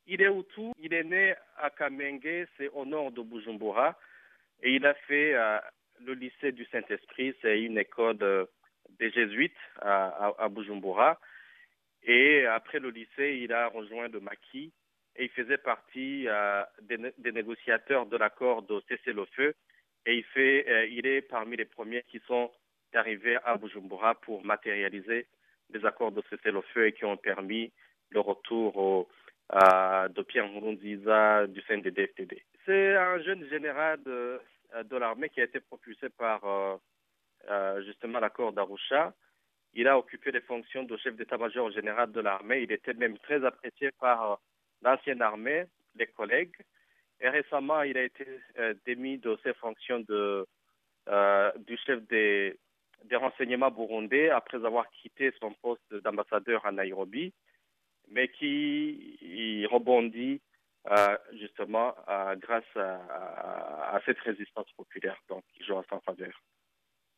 Il est Hutu, il est né à Kamenge, c'est au nord de Bujumbura, et il a fait le lycée du Saint-Esprit, c'est une école des jésuites à Bujumbura. Et après le lycée, il a rejoint le maquis et il faisait partie des négociateurs de l'accord de cessez-le-feu. Et il est parmi les premiers qui sont arrivés à Bujumbura pour matérialiser les accords de cessez-le-feu et qui ont permis le retour de Pierre Nkurunziza du sein des DFDD. C'est un jeune général de l'armée qui a été propulsé par justement l'accord d'Arusha. Il a occupé les fonctions de chef d'état-major général de l'armée. Il était même très apprécié par l'ancienne armée, les collègues. Et récemment, il a été démis de ses fonctions du chef des renseignements burundais après avoir quitté son poste d'ambassadeur à Nairobi, mais qui rebondit justement grâce à cette résistance populaire, donc qui joue en sa faveur.